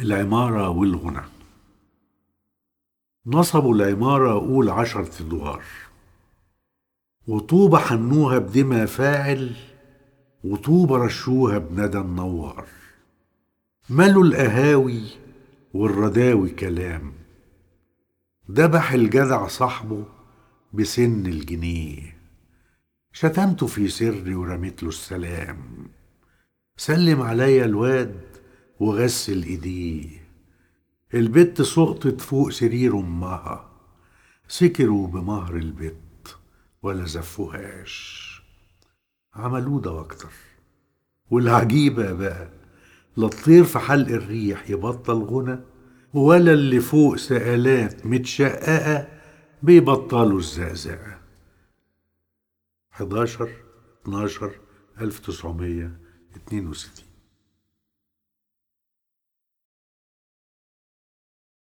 العمارة والغنى. نصبوا العمارة أقول 10 أدوار، وطوبة حنوها بدمى فاعل، وطوبة رشوها بندى النوار. ملوا القهاوي والرداوي كلام، دبح الجدع صاحبه بسن الجنيه. شتمته في سري ورميت له السلام، سلم عليا الواد وغسل ايديه. البت سقطت فوق سرير امها، سكروا بمهر البت ولا زفوهاش. عملوه ده واكتر. والعجيبة بقى، لا الطير في حلق الريح يبطل غنى، ولا اللي فوق سقالات متشققة بيبطلوا الزقزقة. 11/12/1962.